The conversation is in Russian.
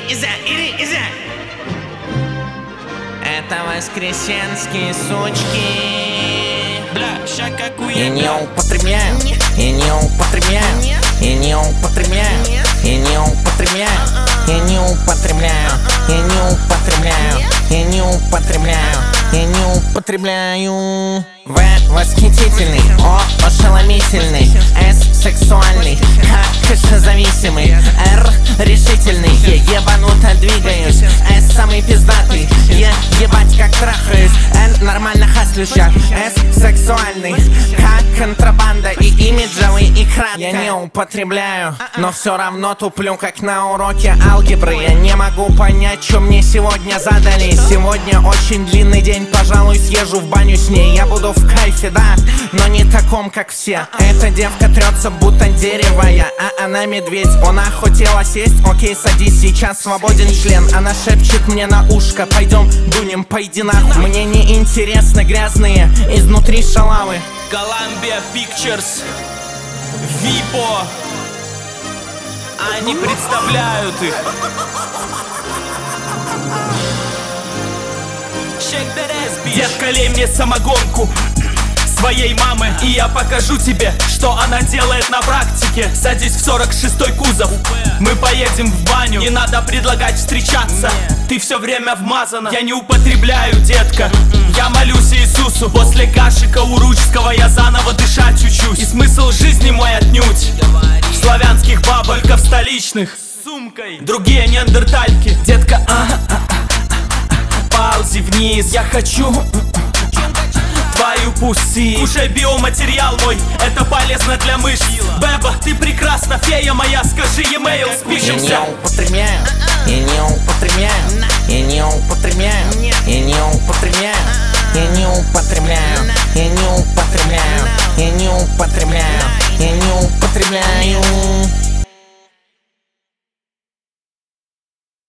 Это воскресенские сучки. Бля, ща какую И не употребляю, и не употребляю, и не употребляю, и не употребляю, и не употребляю, и не употребляю, и не употребляю, и не употребляю. В восхитительный, О ошеломительный, С сексуальный, К кашезависимый, Р решительный, Е ебануто двигаюсь, С самый пиздатый, Е ебать как трахаюсь, Н нормально хаслюща, С сексуальный, К контрабанда и имиджевый и кратко. Я не употребляю, но все равно туплю как на уроке алгебры. Я не могу понять, что мне сегодня задали. Сегодня очень длинный день, пожалуй съезжу в баню с ней. Я буду в кайфе, да, но не таком, как все. Эта девка трется, будто деревая, а она медведь. Она хотела сесть, окей, садись, сейчас свободен член. Она шепчет мне на ушко, пойдем дунем, пойди нахуй. Мне не интересны грязные изнутри шалавы. Columbia Pictures, Випо. Они представляют их. Детка, лей мне самогонку своей мамы, и я покажу тебе, что она делает на практике. Садись в 46-й кузов, мы поедем в баню. Не надо предлагать встречаться, ты все время вмазана. Я не употребляю, детка, я молюсь Иисусу. После каши кауручского я заново дышать учусь. И смысл жизни мой отнюдь в славянских бабах, только в столичных с сумкой. Другие неандертальки, детка, ползи вниз, я хочу твою пуси. Кушай биоматериал мой, это полезно для мышц. Беба, ты прекрасна, фея моя, скажи e-mail, спишемся. Я не употребляю, я не употребляю, я не употребляю, я не употребляю, я не употребляю, я не употребляю, я не употребляю, я не употребляю.